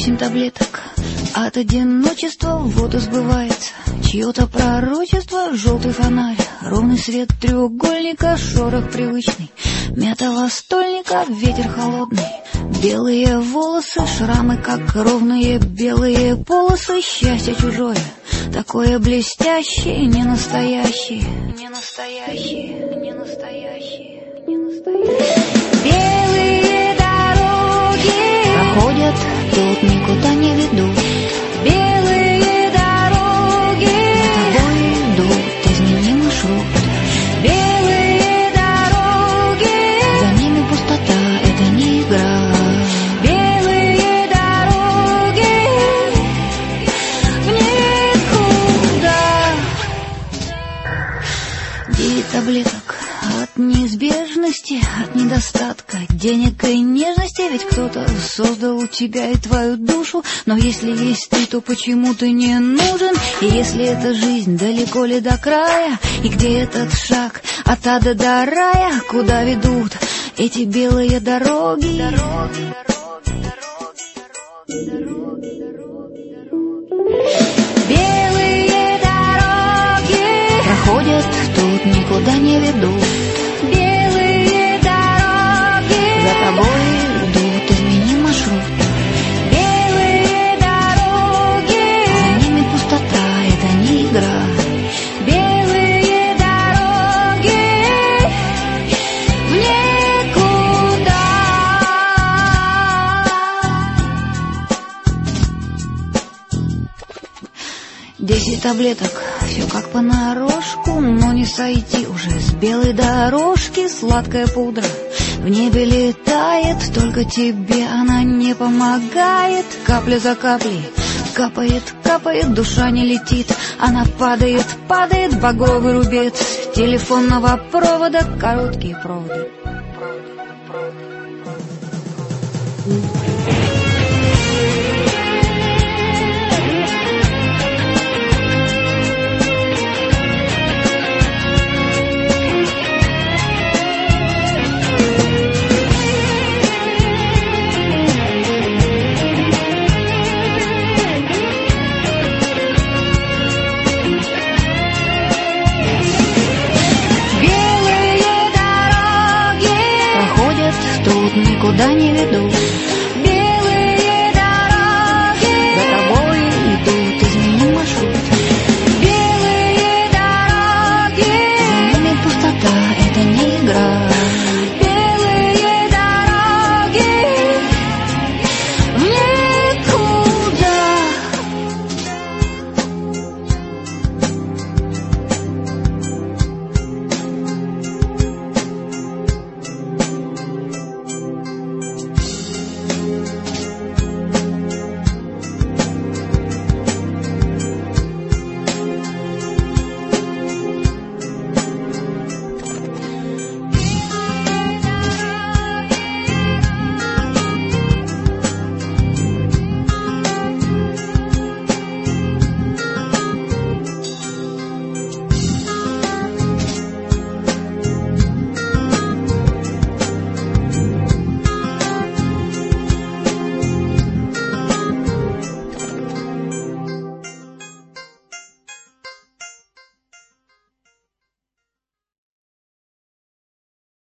8 таблеток от одиночества, вот и сбывается чье-то пророчество. Желтый фонарь, ровный свет треугольника, шорох привычный мятого стольника, ветер холодный, белые волосы, шрамы, как ровные белые полосы. Счастье чужое, такое блестящее, не настоящее, не настоящее, не настоящее, не настоящее. Белые дороги проходят, тут никуда не ведут. Белые дороги за тобой идут, измени маршрут. Белые дороги, за ними пустота, это не игра. Белые дороги в никуда. 9 таблеток от неизбежности, от недостатка денег и нежности. Ведь кто-то создал тебя и твою душу. Но если есть ты, то почему ты не нужен? И если эта жизнь, далеко ли до края? И где этот шаг от ада до рая? Куда ведут эти белые дороги? Белые дороги проходят, тут никуда не ведут. Белые дороги за тобой идут, измени маршрут. Белые дороги, за ними пустота, это не игра. Белые дороги в никуда. 10 таблеток, все как понарошку, но не сойти уже с белой дорожки. Сладкая пудра в небе летает, только тебе она не помогает. Капля за каплей капает, капает, душа не летит, она падает, падает, багровый рубец телефонного провода, короткие проводы.